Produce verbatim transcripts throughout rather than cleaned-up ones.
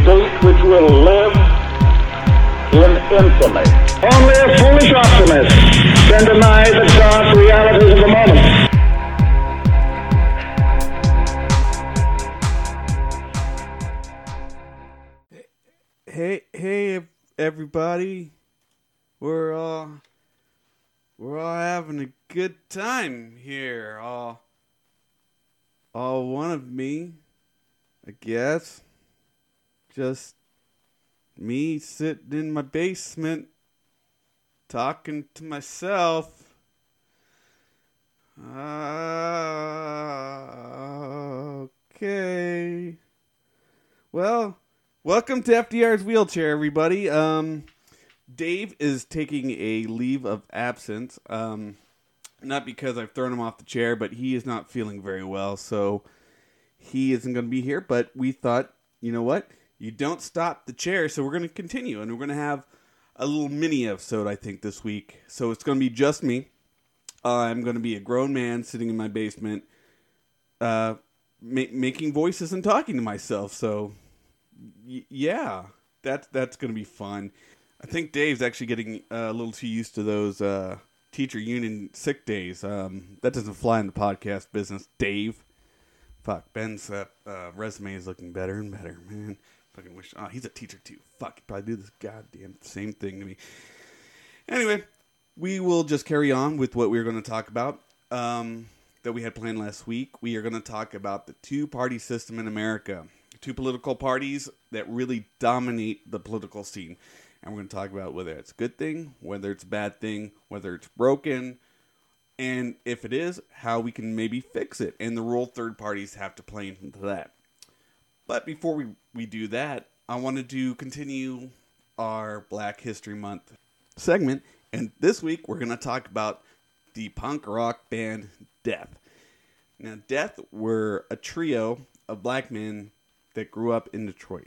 state which will live in infamy. Only a foolish optimist can deny the dark realities of the moment. Hey, hey, everybody! We're all we're all having a good time here. All, all one of me, I guess. Just me sitting in my basement, talking to myself. Uh, okay. Well. Welcome to F D R's Wheelchair, everybody. Um, Dave is taking a leave of absence. Um, not because I've thrown him off the chair, but he is not feeling very well, so he isn't going to be here. But we thought, you know what? You don't stop the chair, so we're going to continue, and we're going to have a little mini episode, I think, this week. So it's going to be just me. Uh, I'm going to be a grown man sitting in my basement, uh, ma- making voices and talking to myself, so... Y- yeah, that's that's going to be fun. I think Dave's actually getting uh, a little too used to those uh, teacher union sick days. Um, that doesn't fly in the podcast business, Dave. Fuck, Ben's uh, uh, resume is looking better and better, man. Fucking wish. Oh, he's a teacher too. Fuck, he'd probably do this goddamn same thing to me. Anyway, we will just carry on with what we we're going to talk about um, that we had planned last week. We are going to talk about the two-party system in America. Two political parties that really dominate the political scene. And we're going to talk about whether it's a good thing, whether it's a bad thing, whether it's broken, and if it is, how we can maybe fix it, and the role third parties have to play into that. But before we, we do that, I wanted to continue our Black History Month segment, and this week we're going to talk about the punk rock band Death. Now, Death were a trio of black men that grew up in Detroit.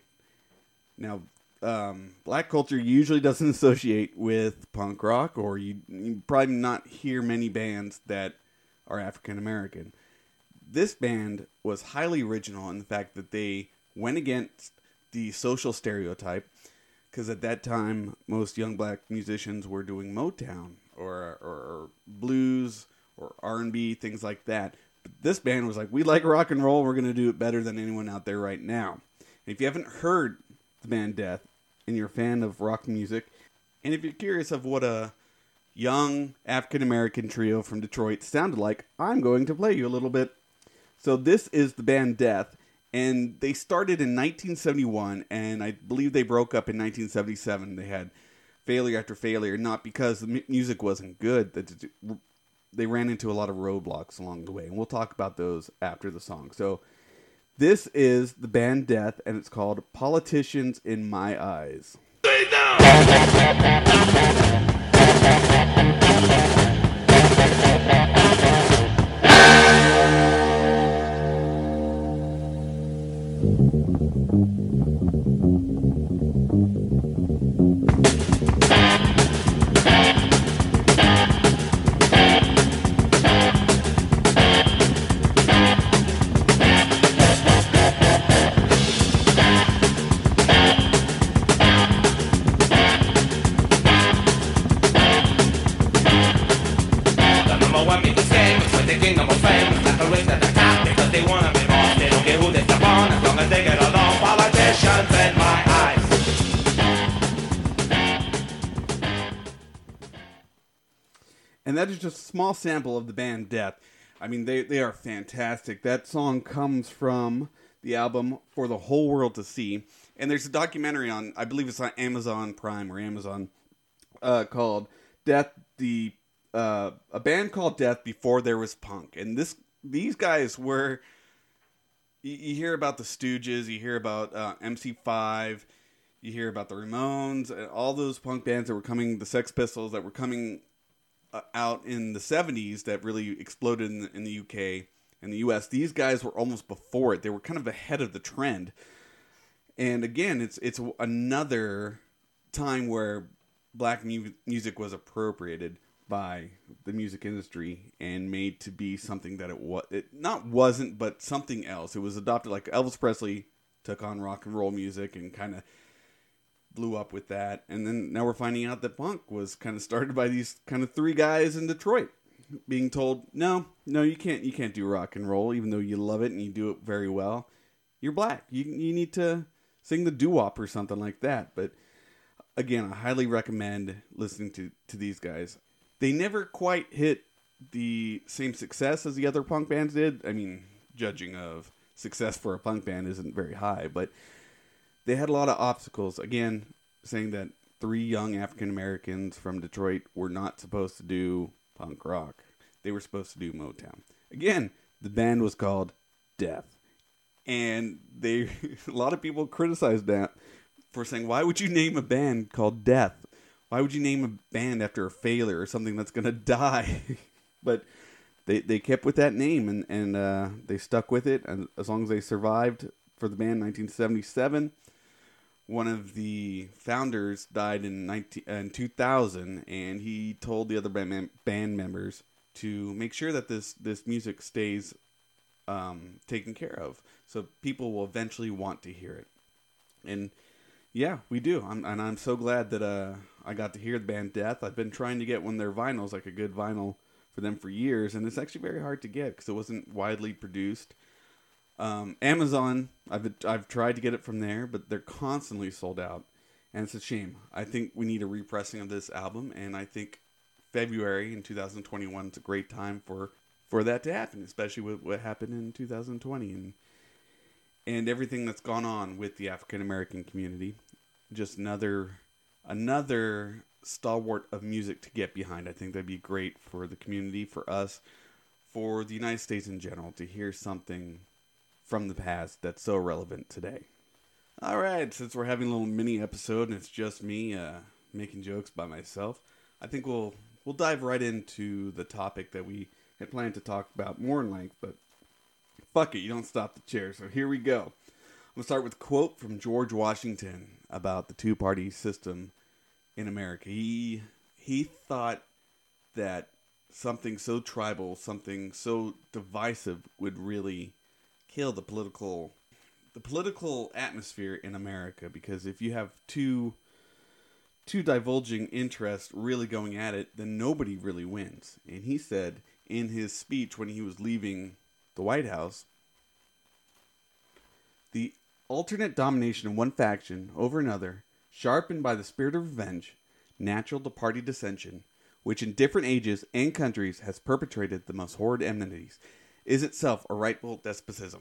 Now, um, black culture usually doesn't associate with punk rock, or you, you probably not hear many bands that are African American. This band was highly original in the fact that they went against the social stereotype, because at that time, most young black musicians were doing Motown, or, or, or blues, or R and B, things like that. This band was like, we like rock and roll, we're going to do it better than anyone out there right now. And if you haven't heard the band Death, and you're a fan of rock music, and if you're curious of what a young African-American trio from Detroit sounded like, I'm going to play you a little bit. So this is the band Death, and they started in nineteen seventy-one, and I believe they broke up in nineteen seventy-seven. They had failure after failure, not because the music wasn't good, that they ran into a lot of roadblocks along the way, and we'll talk about those after the song. So this is the band Death, and it's called Politicians in My Eyes. Stay down! And that is just a small sample of the band Death. I mean, they, they are fantastic. That song comes from the album For the Whole World to See. And there's a documentary on, I believe it's on Amazon Prime or Amazon, uh, called Death, the uh, a band called Death Before There Was Punk. And this these guys were, you, you hear about the Stooges, you hear about uh, M C five, you hear about the Ramones, all those punk bands that were coming, the Sex Pistols that were coming out in the seventies that really exploded in the, in the U K and the U S. These guys were almost before it. They were kind of ahead of the trend. And again, it's it's another time where black mu- music was appropriated by the music industry and made to be something that it was. It not wasn't, but something else. It was adopted, like Elvis Presley took on rock and roll music and kind of blew up with that. And then now we're finding out that punk was kind of started by these kind of three guys in Detroit being told, no, no, you can't, you can't do rock and roll, even though you love it and you do it very well. You're black. You you need to sing the doo-wop or something like that. But again, I highly recommend listening to, to these guys. They never quite hit the same success as the other punk bands did. I mean, judging of success for a punk band isn't very high, but they had a lot of obstacles. Again, saying that three young African Americans from Detroit were not supposed to do punk rock. They were supposed to do Motown. Again, the band was called Death. And they a lot of people criticized that for saying, why would you name a band called Death? Why would you name a band after a failure or something that's going to die? But they they kept with that name, and, and uh, they stuck with it. And as long as they survived for the band in nineteen seventy-seven, one of the founders died in, nineteen, uh, in two thousand, and he told the other band, mem- band members to make sure that this, this music stays um, taken care of. So people will eventually want to hear it. And yeah, we do. I'm, and I'm so glad that uh, I got to hear the band Death. I've been trying to get one of their vinyls, like a good vinyl for them for years, and it's actually very hard to get because it wasn't widely produced. Um, Amazon, I've I've tried to get it from there, but they're constantly sold out, and it's a shame. I think we need a repressing of this album, and I think February in two thousand twenty-one is a great time for, for that to happen, especially with what happened in two thousand twenty and and everything that's gone on with the African American community. Just another another stalwart of music to get behind. I think that'd be great for the community, for us, for the United States in general, to hear something from the past that's so relevant today. All right, since we're having a little mini episode and it's just me uh, making jokes by myself, I think we'll we'll dive right into the topic that we had planned to talk about more in length, but fuck it, you don't stop the chair, so here we go. I'm going to start with a quote from George Washington about the two-party system in America. He he thought that something so tribal, something so divisive would really kill the political the political atmosphere in America, because if you have two two divulging interests really going at it, then nobody really wins. And he said in his speech when he was leaving the White House, the alternate domination of one faction over another, sharpened by the spirit of revenge, natural to party dissension, which in different ages and countries has perpetrated the most horrid enmities, is itself a rightful despotism.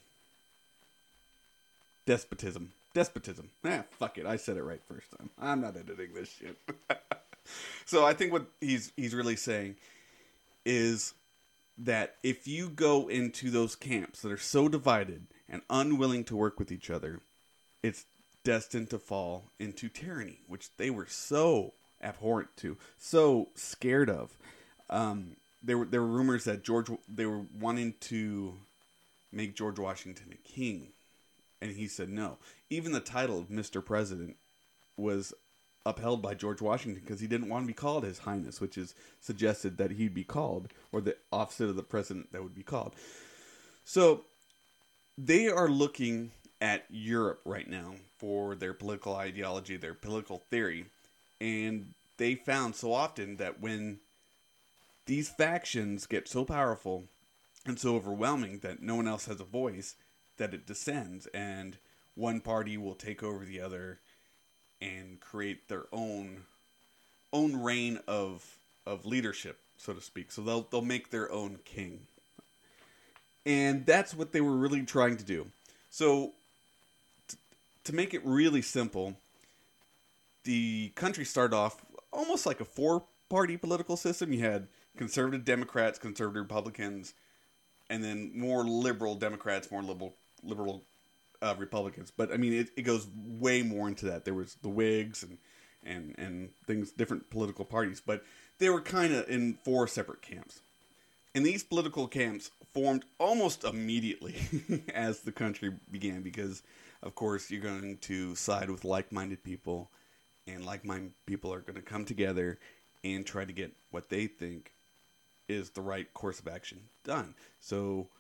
Despotism. Despotism. Ah, fuck it. I said it right first time. I'm not editing this shit. So I think what he's he's really saying is that if you go into those camps that are so divided and unwilling to work with each other, it's destined to fall into tyranny, which they were so abhorrent to, so scared of. Um, there were there were rumors that George they were wanting to make George Washington a king, and he said no. Even the title of Mister President was upheld by George Washington because he didn't want to be called His Highness, which is suggested that he'd be called, or the opposite of the president that would be called. So they are looking at Europe right now for their political ideology, their political theory, and they found so often that when these factions get so powerful and so overwhelming that no one else has a voice, that it descends, and one party will take over the other and create their own own reign of of leadership, so to speak. So they'll they'll make their own king. And that's what they were really trying to do. So t- to make it really simple, the country started off almost like a four-party political system. You had conservative Democrats, conservative Republicans, and then more liberal Democrats, more liberal liberal uh, Republicans. But I mean, it, it goes way more into that. There was the Whigs and and and things, different political parties, but they were kind of in four separate camps. And these political camps formed almost immediately as the country began, because, of course, you're going to side with like-minded people, and like-minded people are going to come together and try to get what they think is the right course of action done. So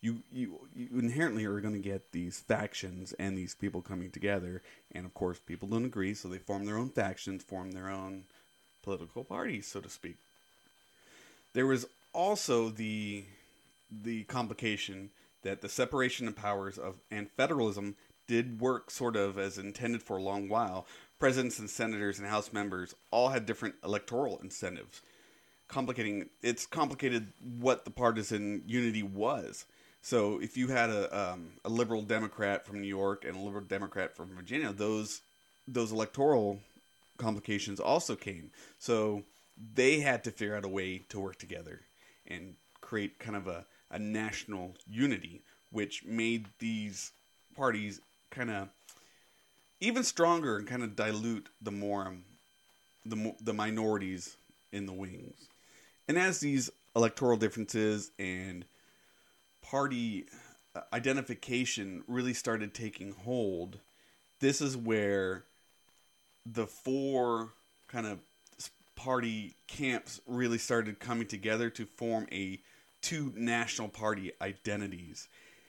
you, you, you inherently are going to get these factions and these people coming together. And of course, people don't agree, so they form their own factions, form their own political parties, so to speak. There was also the the complication that the separation of powers of and federalism did work sort of as intended for a long while. Presidents and senators and House members all had different electoral incentives, complicating it's complicated what the partisan unity was. So if you had a um, a liberal Democrat from New York and a liberal Democrat from Virginia, those those electoral complications also came. So they had to figure out a way to work together and create kind of a, a national unity, which made these parties kind of even stronger and kind of dilute the more um, the the minorities in the wings. And as these electoral differences and party identification really started taking hold, this is where the four kind of party camps really started coming together to form a two national party identities.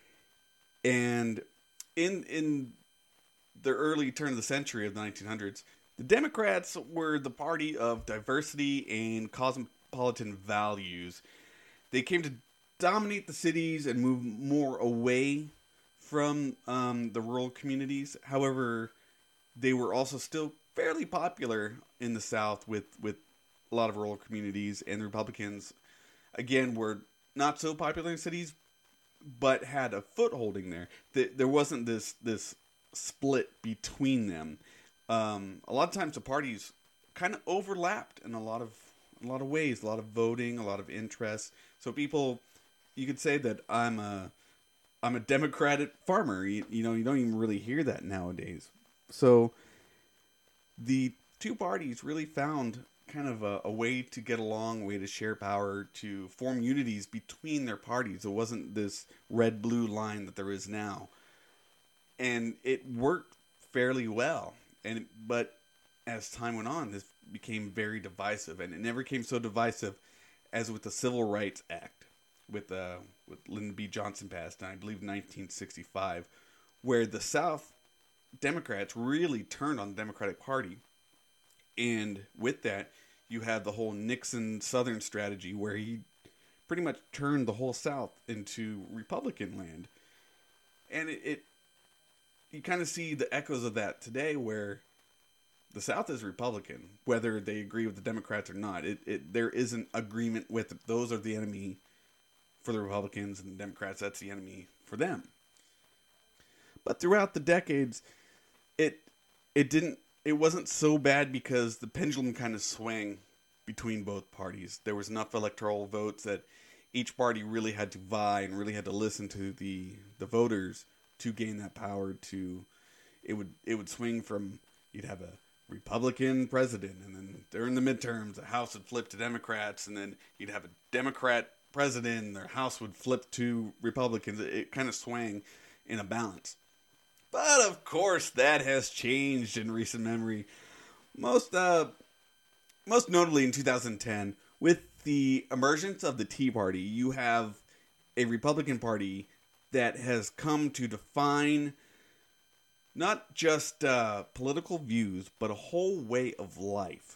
And in in the early turn of the century of the nineteen hundreds, the Democrats were the party of diversity and cosmopolitan values. They came to dominate the cities and move more away from um, the rural communities. However, they were also still fairly popular in the South with, with a lot of rural communities, and the Republicans, again, were not so popular in cities, but had a footholding there. There wasn't this this split between them. Um, a lot of times the parties kind of overlapped in a lot of a lot of ways, a lot of voting, a lot of interests. So people, you could say that I'm a I'm a Democratic farmer. You, you know, you don't even really hear that nowadays. So the two parties really found kind of a, a way to get along, a way to share power, to form unities between their parties. It wasn't this red-blue line that there is now. And it worked fairly well. And but as time went on, this became very divisive. And it never came so divisive as with the Civil Rights Act, with uh, with Lyndon B. Johnson passed in, I believe, nineteen sixty-five, where the South Democrats really turned on the Democratic Party. And with that, you had the whole Nixon Southern strategy, where he pretty much turned the whole South into Republican land. And it, it you kind of see the echoes of that today, where the South is Republican, whether they agree with the Democrats or not. It, it there isn't agreement with it. Those are the enemy for the Republicans, and the Democrats, that's the enemy for them. But throughout the decades, it it didn't it wasn't so bad because the pendulum kind of swung between both parties. There was enough electoral votes that each party really had to vie and really had to listen to the the voters to gain that power. To it would it would swing from, you'd have a Republican president, and then during the midterms, the House would flip to Democrats, and then you'd have a Democrat president, and their House would flip to Republicans. It, it kind of swang in a balance. But of course, that has changed in recent memory. Most, uh, most notably in two thousand ten, with the emergence of the Tea Party, you have a Republican Party that has come to define not just uh, political views, but a whole way of life.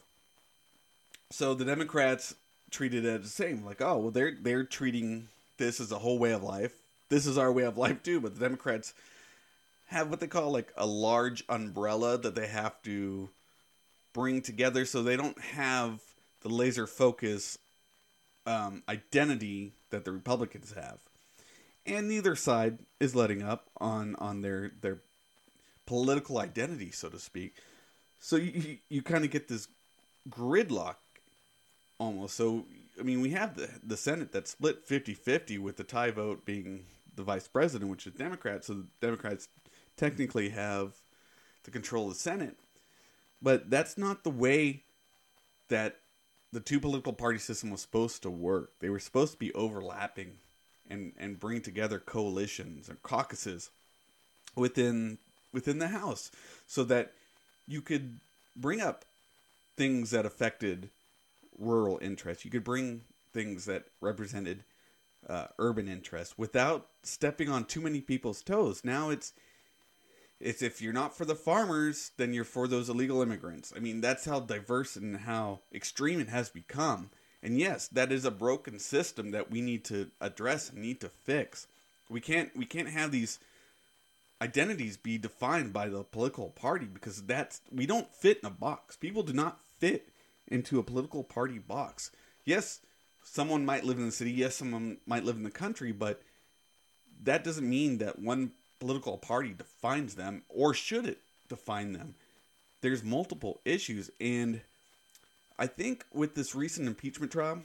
So the Democrats treated it the same, like, oh, well, they're they're treating this as a whole way of life. This is our way of life too. But the Democrats have what they call like a large umbrella that they have to bring together, so they don't have the laser focus um, identity that the Republicans have. And neither side is letting up on on their their political identity, so to speak. So you you, you kind of get this gridlock almost. So I mean, we have the the Senate that's split fifty-fifty, with the tie vote being the vice president, which is Democrats. So the Democrats technically have the control of the Senate. But that's not the way that the two political party system was supposed to work. They were supposed to be overlapping and, and bring together coalitions or caucuses within within the House, so that you could bring up things that affected rural interests. You could bring things that represented uh, urban interests without stepping on too many people's toes. Now it's it's if you're not for the farmers, then you're for those illegal immigrants. I mean, that's how diverse and how extreme it has become. And yes, that is a broken system that we need to address and need to fix. We can't we can't have these identities be defined by the political party, because that's we don't fit in a box. People do not fit into a political party box. Yes, someone might live in the city, yes, someone might live in the country, but that doesn't mean that one political party defines them, or should it define them. There's multiple issues, and I think with this recent impeachment trial,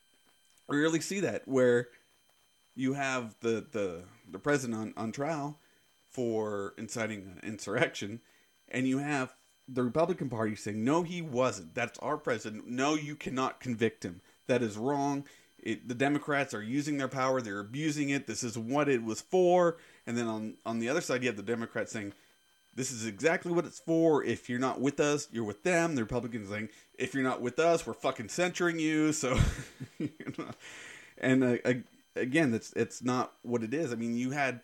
we really see that, where you have the the, the president on, on trial for inciting an insurrection, and you have the Republican Party saying, no, he wasn't. That's our president. No, you cannot convict him. That is wrong. It, the Democrats are using their power. They're abusing it. This is what it was for. And then on, on the other side, you have the Democrats saying, this is exactly what it's for. If you're not with us, you're with them. The Republicans saying, if you're not with us, we're fucking censoring you. So, you know, and uh, again, that's it's not what it is. I mean, you had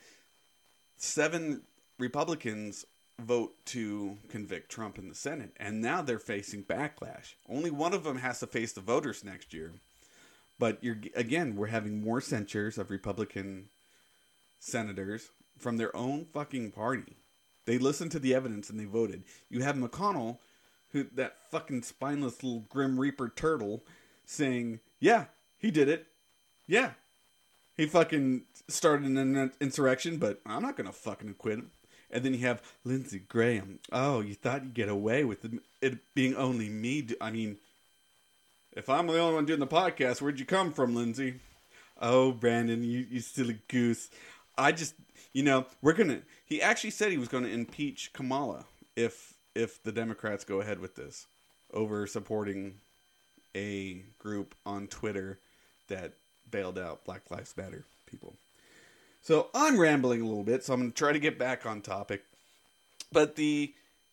seven Republicans vote to convict Trump in the Senate, and now they're facing backlash. Only one of them has to face the voters next year. But you're again, we're having more censures of Republican senators from their own fucking party. They listened to the evidence and they voted. You have McConnell, who that fucking spineless little Grim Reaper turtle, saying, yeah, he did it. Yeah, he fucking started an insurrection, but I'm not going to fucking acquit him. And then you have Lindsey Graham. Oh, you thought you'd get away with it being only me? I mean, if I'm the only one doing the podcast, where'd you come from, Lindsey? Oh, Brandon, you, you silly goose. I just, you know, we're going to... He actually said he was going to impeach Kamala if if the Democrats go ahead with this, over supporting a group on Twitter that bailed out Black Lives Matter people. So I'm rambling a little bit, so I'm going to try to get back on topic. But the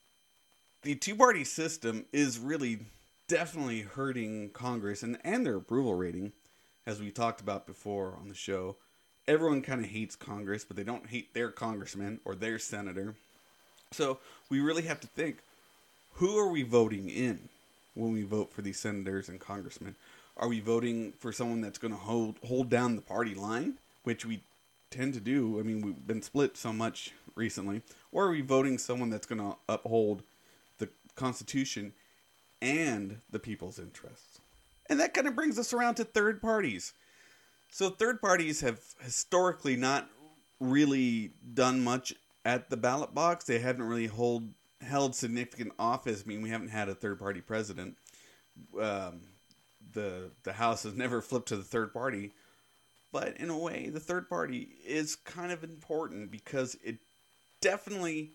the two-party system is really definitely hurting Congress and, and their approval rating, as we talked about before on the show. Everyone kind of hates Congress, but they don't hate their congressman or their senator. So we really have to think, who are we voting in when we vote for these senators and congressmen? Are we voting for someone that's going to hold hold down the party line, which we tend to do? I mean, we've been split so much recently. Or are we voting someone that's going to uphold the Constitution and the people's interests? And that kind of brings us around to third parties. So third parties have historically not really done much at the ballot box. They haven't really hold, held significant office. I mean, we haven't had a third party president. Um, the the House has never flipped to the third party. But in a way, the third party is kind of important because it definitely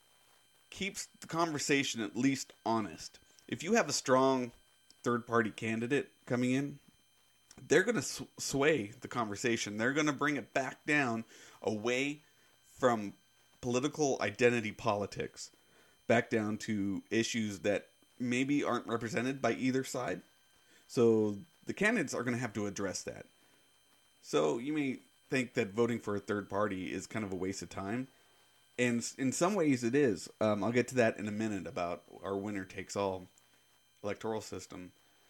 keeps the conversation at least honest. If you have a strong third party candidate coming in, they're going to sw- sway the conversation. They're going to bring it back down away from political identity politics, back down to issues that maybe aren't represented by either side. So the candidates are going to have to address that. So you may think that voting for a third party is kind of a waste of time. And in some ways it is. Um, I'll get to that in a minute about our winner-takes-all electoral system.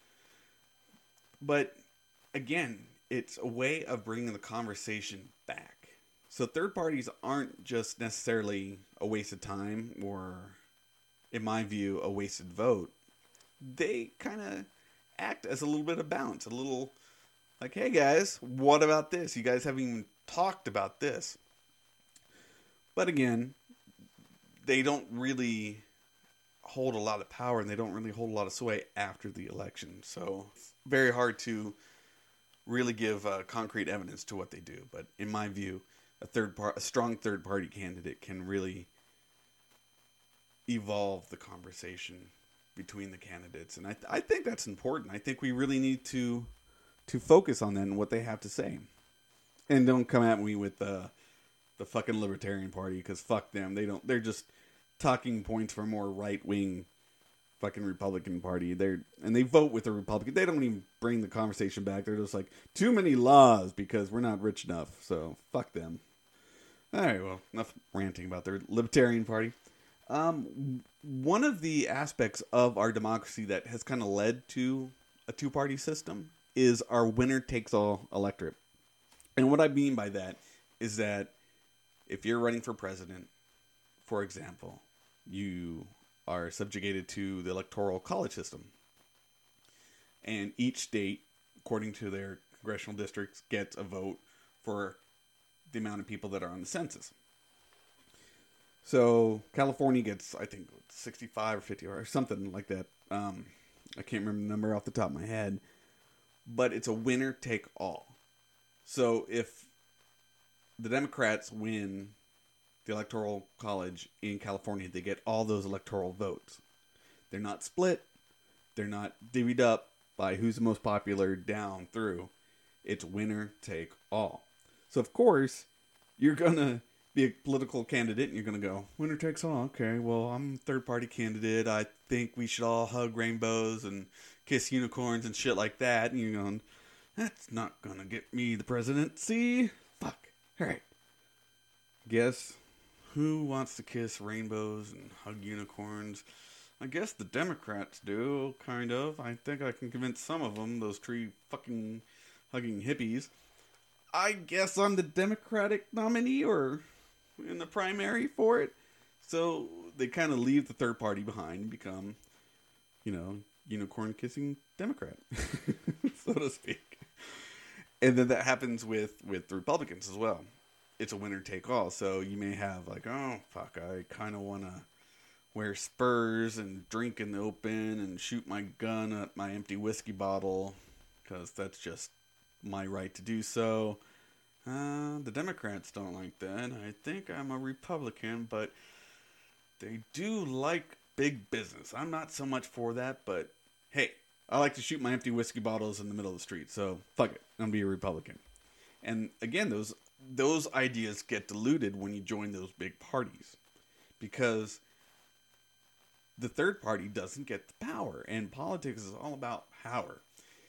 But again, it's a way of bringing the conversation back. So third parties aren't just necessarily a waste of time or, in my view, a wasted vote. They kind of act as a little bit of balance, a little like, hey guys, what about this? You guys haven't even talked about this. But again, they don't really hold a lot of power and they don't really hold a lot of sway after the election. So it's very hard to really give uh, concrete evidence to what they do. But in my view, a third par- a strong third party candidate can really evolve the conversation between the candidates. And I, th- I think that's important. I think we really need to to focus on that and what they have to say. And don't come at me with uh, the fucking Libertarian Party, because fuck them. They don't. They're just talking points for more right wing fucking Republican Party. They're and they vote with the Republican. They don't even bring the conversation back. They're just like, too many laws because we're not rich enough. So fuck them. All right, well, enough ranting about their Libertarian Party. Um, one of the aspects of our democracy that has kind of led to a two-party system is our winner-takes-all electorate. And what I mean by that is that if you're running for president, for example, you are subjugated to the electoral college system. And each state, according to their congressional districts, gets a vote for the amount of people that are on the census. So California gets, I think, sixty-five or fifty or something like that. Um, I can't remember the number off the top of my head. But it's a winner take all. So if the Democrats win the electoral college in California, they get all those electoral votes. They're not split. They're not divvied up by who's the most popular down through. It's winner take all. So of course, you're going to be a political candidate and you're going to go, winner takes all. Okay, well, I'm a third party candidate. I think we should all hug rainbows and kiss unicorns and shit like that. And you're going, that's not going to get me the presidency. Fuck. All right. Guess who wants to kiss rainbows and hug unicorns? I guess the Democrats do, kind of. I think I can convince some of them, those tree fucking hugging hippies. I guess I'm the Democratic nominee or in the primary for it. So they kind of leave the third party behind and become, you know, unicorn kissing Democrat, so to speak. And then that happens with, with the Republicans as well. It's a winner take all. So you may have like, oh, fuck, I kind of want to wear spurs and drink in the open and shoot my gun at my empty whiskey bottle because that's just my right to do so. Uh, the Democrats don't like that. I think I'm a Republican, but they do like big business. I'm not so much for that, but hey, I like to shoot my empty whiskey bottles in the middle of the street, so fuck it. I'm going to be a Republican. And again, those those ideas get diluted when you join those big parties because the third party doesn't get the power, and politics is all about power.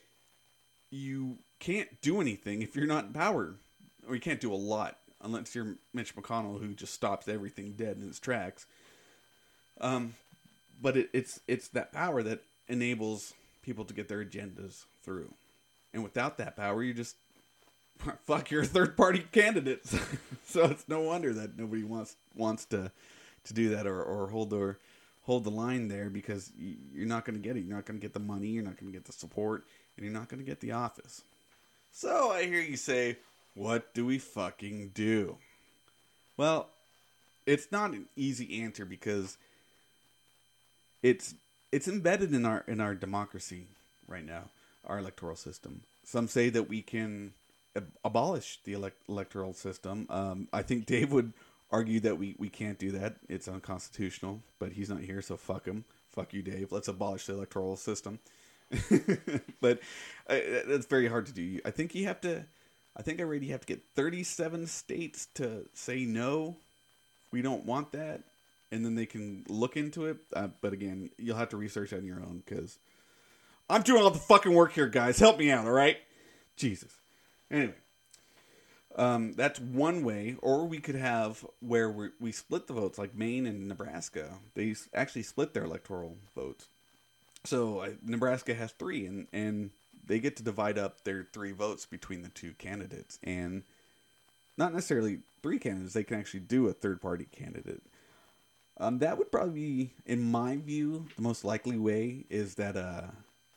You can't do anything if you're not in power, or you can't do a lot unless you're Mitch McConnell, who just stops everything dead in its tracks. Um, but it, it's it's that power that enables people to get their agendas through, and without that power, you just fuck, you're a third party candidate. So it's no wonder that nobody wants wants to to do that or, or hold or hold the line there, because you're not going to get it. You're not going to get the money. You're not going to get the support, and you're not going to get the office. So I hear you say, what do we fucking do? Well, it's not an easy answer because it's it's embedded in our in our democracy right now, our electoral system. Some say that we can ab- abolish the elect- electoral system. Um, I think Dave would argue that we, we can't do that. It's unconstitutional, but he's not here, so fuck him. Fuck you, Dave. Let's abolish the electoral system. But uh, that's very hard to do. I think you have to, I think I read you have to get thirty-seven states to say no, we don't want that, and then they can look into it. Uh, but again, you'll have to research on your own, because I'm doing all the fucking work here, guys. Help me out, all right? Jesus. Anyway. Um, that's one way, or we could have where we we split the votes, like Maine and Nebraska. They actually split their electoral votes. So uh, Nebraska has three, and, and they get to divide up their three votes between the two candidates. And not necessarily three candidates, they can actually do a third-party candidate. Um, that would probably be, in my view, the most likely way is that uh,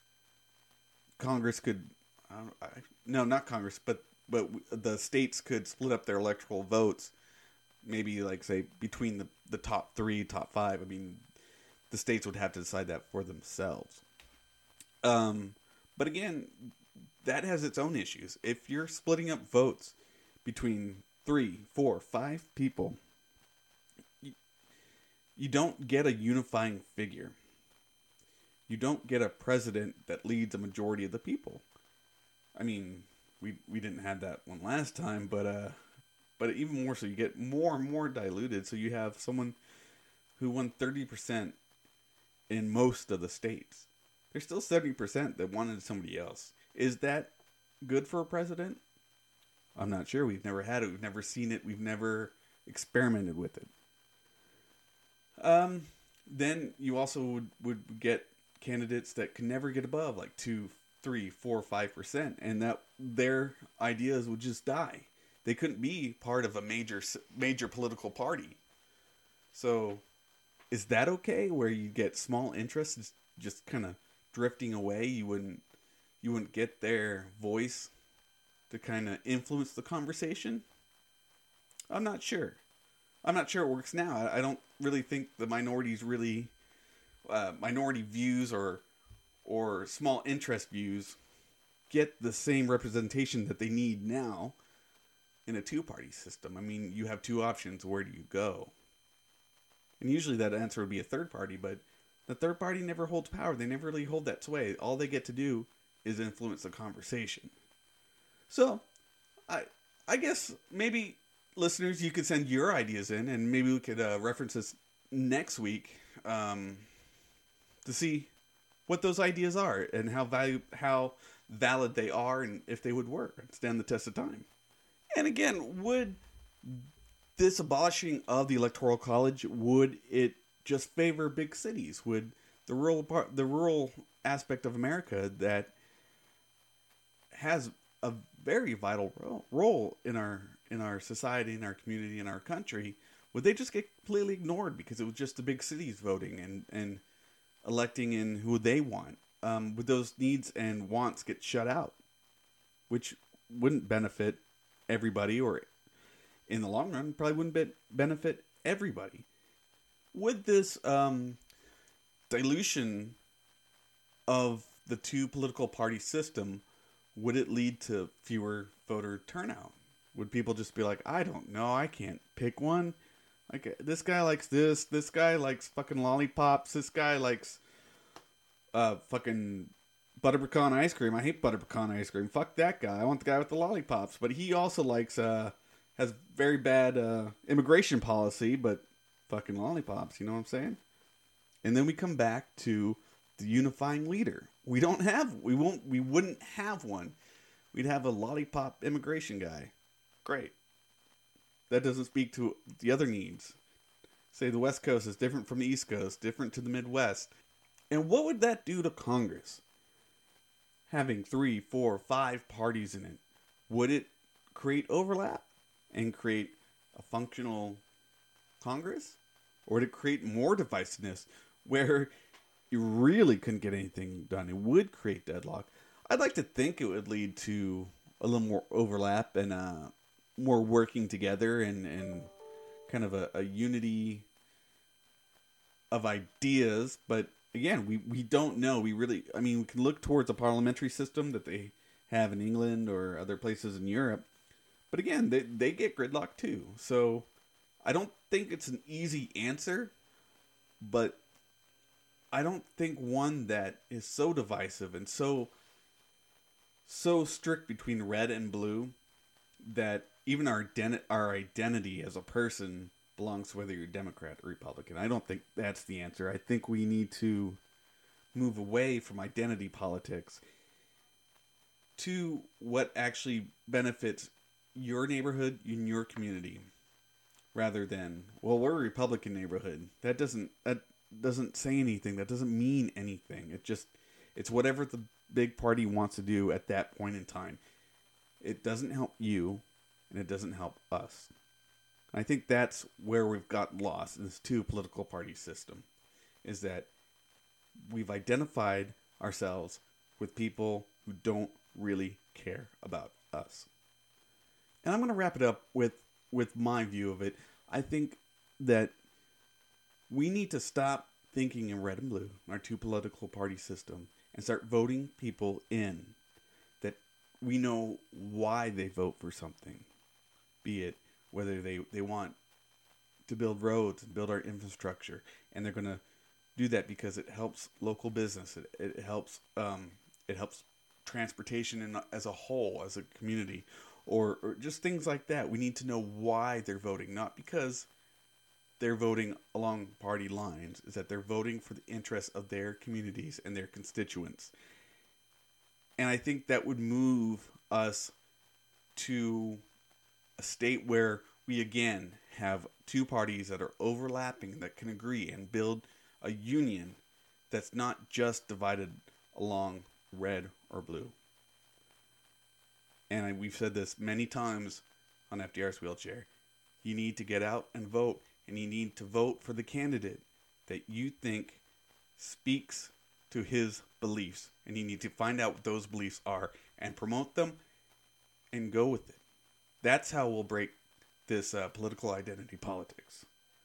Congress could... I don't, I, no, not Congress, but... But the states could split up their electoral votes, maybe like say between the, the top three, top five. I mean, the states would have to decide that for themselves. Um, but again, that has its own issues. If you're splitting up votes between three, four, five people, you, you don't get a unifying figure. You don't get a president that leads a majority of the people. I mean... We we didn't have that one last time, but uh, but even more so, you get more and more diluted. So you have someone who won thirty percent in most of the states. There's still seventy percent that wanted somebody else. Is that good for a president? I'm not sure. We've never had it. We've never seen it. We've never experimented with it. Um, then you also would, would get candidates that can never get above like two, three, four, five percent, and that their ideas would just die. They couldn't be part of a major major political party. So, is that okay? Where you get small interests just kind of drifting away, you wouldn't you wouldn't get their voice to kind of influence the conversation? I'm not sure. I'm not sure it works now. I, I don't really think the minorities really uh, minority views or or small interest views get the same representation that they need now in a two-party system. I mean, you have two options. Where do you go? And usually that answer would be a third party, but the third party never holds power. They never really hold that sway. All they get to do is influence the conversation. So, I I guess maybe listeners, you could send your ideas in, and maybe we could uh, reference this next week um, to see what those ideas are and how value how valid they are, and if they would work and stand the test of time. And again, would this abolishing of the Electoral College, would it just favor big cities? Would the rural part, the rural aspect of America that has a very vital role, role in our in our society, in our community, in our country, would they just get completely ignored because it was just the big cities voting and, and electing in who they want? Um, would those needs and wants get shut out? Which wouldn't benefit everybody, or in the long run, probably wouldn't be, benefit everybody. Would this um, dilution of the two political party system, would it lead to fewer voter turnout? Would people just be like, I don't know, I can't pick one. Like, this guy likes this, this guy likes fucking lollipops, this guy likes uh, fucking butter pecan ice cream. I hate butter pecan ice cream. Fuck that guy. I want the guy with the lollipops. But he also likes, uh, has very bad uh, immigration policy, but fucking lollipops, you know what I'm saying? And then we come back to the unifying leader. We don't have, we won't, we wouldn't have one. We'd have a lollipop immigration guy. Great. That doesn't speak to the other needs. Say the West Coast is different from the East Coast, different to the Midwest. And what would that do to Congress? Having three, four, five parties in it. Would it create overlap and create a functional Congress? Or would it create more divisiveness where you really couldn't get anything done? It would create deadlock. I'd like to think it would lead to a little more overlap and uh, more working together and, and kind of a, a unity of ideas. But again, we, we don't know. We really, I mean, we can look towards a parliamentary system that they have in England or other places in Europe. But again, they, they get gridlock too. So I don't think it's an easy answer, but I don't think one that is so divisive and so so strict between red and blue that even our identi- our identity as a person belongs to whether you're Democrat or Republican. I don't think that's the answer. I think we need to move away from identity politics to what actually benefits your neighborhood and your community, rather than, well, we're a Republican neighborhood. That doesn't that doesn't say anything. That doesn't mean anything. It just it's whatever the big party wants to do at that point in time. It doesn't help you, and it doesn't help us. I think that's where we've got lost in this two political party system, is that we've identified ourselves with people who don't really care about us. And I'm going to wrap it up with, with my view of it. I think that we need to stop thinking in red and blue, our two political party system, and start voting people in that we know why they vote for something. Be it whether they, they want to build roads and build our infrastructure, and they're going to do that because it helps local business. It, it helps um, it helps transportation in, as a whole, as a community, or, or just things like that. We need to know why they're voting, not because they're voting along party lines, is that they're voting for the interests of their communities and their constituents. And I think that would move us to a state where we again have two parties that are overlapping, that can agree and build a union that's not just divided along red or blue. And we've said this many times on F D R's Wheelchair. You need to get out and vote, and you need to vote for the candidate that you think speaks to his beliefs. And you need to find out what those beliefs are and promote them and go with it. That's how we'll break this uh, political identity politics.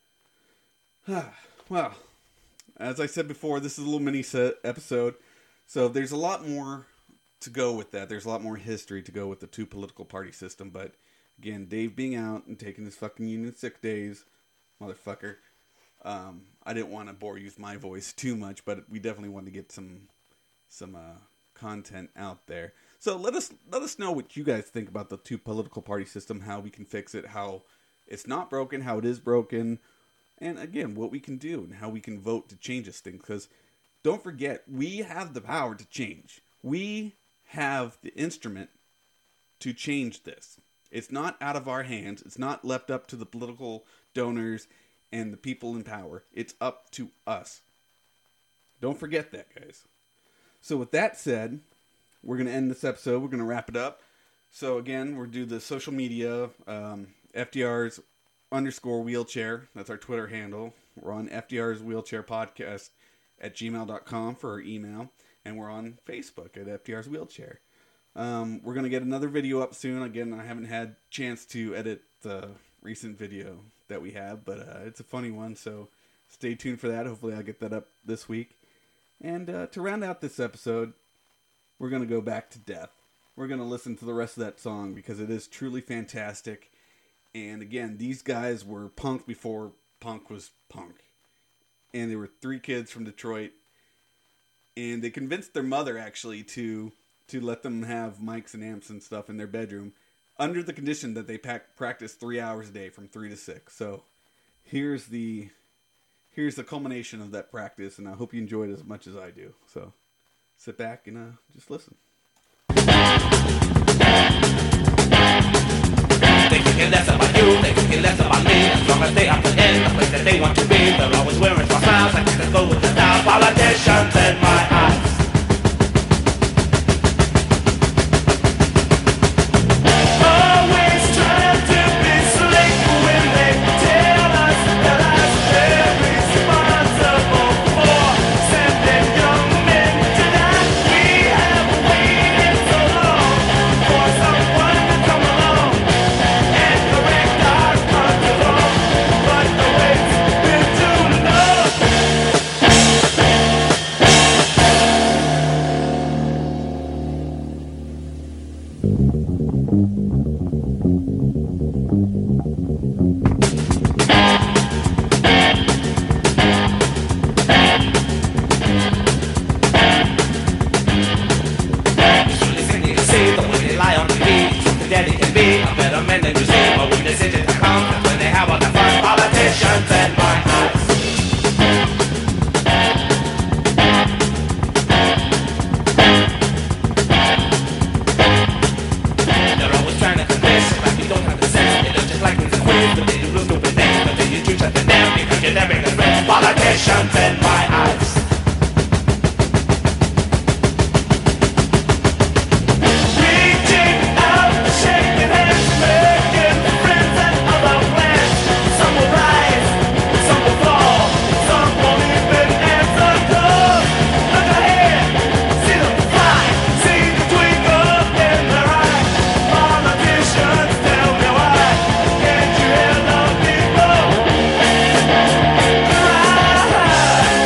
Well, as I said before, this is a little mini set episode. So there's a lot more to go with that. There's a lot more history to go with the two political party system. But again, Dave being out and taking his fucking union sick days, motherfucker. Um, I didn't want to bore you with my voice too much, but we definitely wanted to get some some uh, content out there. So let us let us know what you guys think about the two political party system, how we can fix it, how it's not broken, how it is broken, and again, what we can do and how we can vote to change this thing. Because don't forget, we have the power to change. We have the instrument to change this. It's not out of our hands. It's not left up to the political donors and the people in power. It's up to us. Don't forget that, guys. So with that said, we're going to end this episode. We're going to wrap it up. So again, we'll do the social media, um, F D R's underscore wheelchair. That's our Twitter handle. We're on F D R's Wheelchair Podcast at gmail dot com for our email. And we're on Facebook at F D R's Wheelchair. Um, we're going to get another video up soon. Again, I haven't had chance to edit the recent video that we have, but uh, it's a funny one, so stay tuned for that. Hopefully I'll get that up this week. And uh, to round out this episode, we're going to go back to Death. We're going to listen to the rest of that song because it is truly fantastic. And again, these guys were punk before punk was punk. And they were three kids from Detroit. And they convinced their mother, actually, to to let them have mics and amps and stuff in their bedroom under the condition that they pack, practice three hours a day from three to six. So here's the here's the culmination of that practice, and I hope you enjoyed it as much as I do. So sit back and uh, just listen. They can care less about you, they can care less about me. As long as they are in the place that they want to be, they're always wearing small smiles like they go with the style. Politicians in my eyes. Right.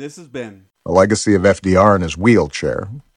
this has been The legacy of F D R in his wheelchair.